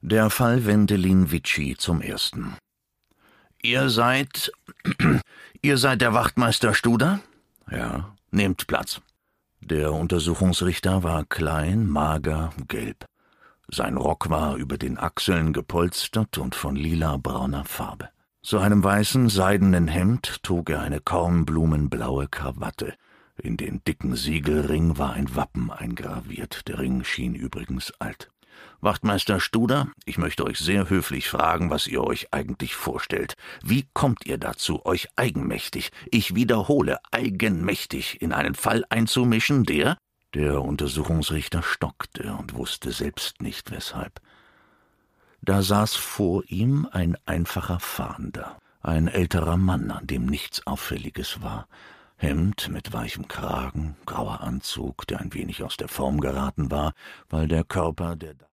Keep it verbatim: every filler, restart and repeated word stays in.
Der Fall Wendelin Vici zum Ersten. »Ihr seid... ihr seid der Wachtmeister Studer?« »Ja.« »Nehmt Platz.« Der Untersuchungsrichter war klein, mager, gelb. Sein Rock war über den Achseln gepolstert und von lila-brauner Farbe. Zu einem weißen, seidenen Hemd trug er eine kornblumenblaue Krawatte. In den dicken Siegelring war ein Wappen eingraviert. Der Ring schien übrigens alt. »Wachtmeister Studer, ich möchte euch sehr höflich fragen, was ihr euch eigentlich vorstellt. Wie kommt ihr dazu, euch eigenmächtig, ich wiederhole, eigenmächtig in einen Fall einzumischen, der...« Der Untersuchungsrichter stockte und wusste selbst nicht, weshalb. Da saß vor ihm ein einfacher Fahnder, ein älterer Mann, an dem nichts Auffälliges war. Hemd mit weichem Kragen, grauer Anzug, der ein wenig aus der Form geraten war, weil der Körper der